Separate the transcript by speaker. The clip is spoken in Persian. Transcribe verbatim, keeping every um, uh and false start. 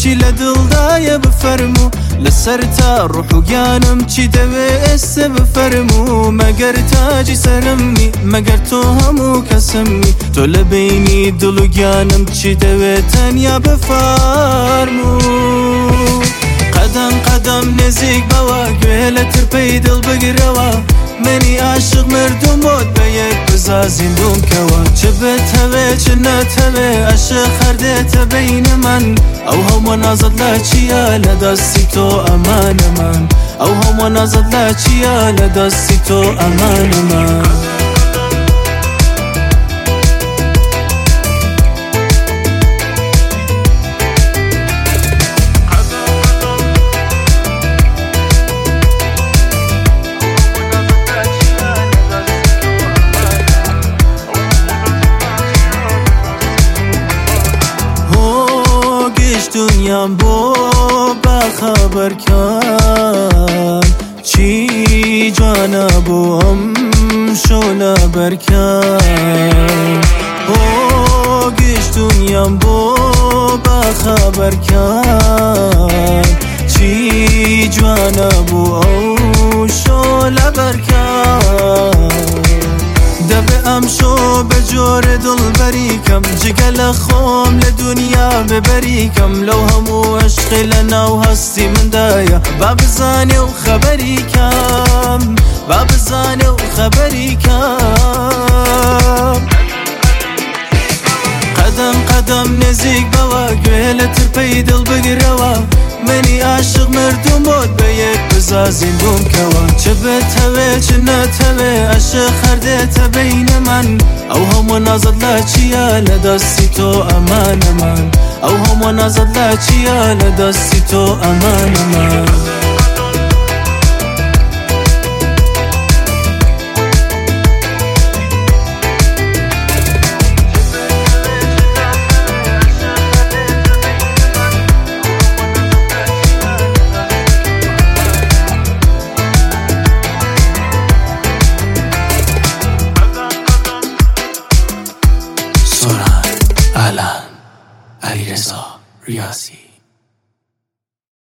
Speaker 1: چی لە دڵدایە بفەرموو لەسەر تا ڕوح و گیانم چی دەوێ ئێستا بفەرموو مەگەر تاجی سەرمی مەگەر تۆ هەموو کەسمی تۆ لە بینی دڵ و گیانم چی دەوێت تەنیا بفەرموو قەدەم قەدەم نزیک بەوە گوێ لە ترپەی دڵ بگرەوە منی عاشق مردم بۆت بە یەک بزا زیندوم کەوە چ بێت هەوێ چ نەتەوێ عاشق هەردێتە بینمان ئەو هەموو نازت لە چیە لە دەستی تۆ ئەمانەمان ئەو هەموو نازت لە چیە لە دەستی تۆ ئەمانەمان دنیام بۆ بەخەبەر کەن چی جوانە بۆ ئەم شۆلە بەرکەن ئۆ گشت دنیام بۆ بەخەبەر کەن چی جوانە بۆ ئەو شۆلە بەرکەن دەبێ ئەم شۆ بە جۆرە دڵبەریکەم جگە لە خۆم لە دنیا ببەریکەم لەو هەموو عشقی لە ناو هەستی مندایە با بزانێ و خەبەریکەم با بزانێ و خەبەریکەم قەدەم قەدەم نزیک بەوە گوێ لە ترپەی دڵ بگرەوە منی عاشق مردم بۆت بە یەک بزا زیندوم کەوە چ بێت هەوێ چ نەتەوێ عاشق هەردێتە بینمان ئەو هەموو نازت لە چیە لە دەستی تۆ ئەمانەمان ئەو هەموو نازت لە چیە لە دەستی تۆ ئەمانەمان
Speaker 2: علیرضا ریاضی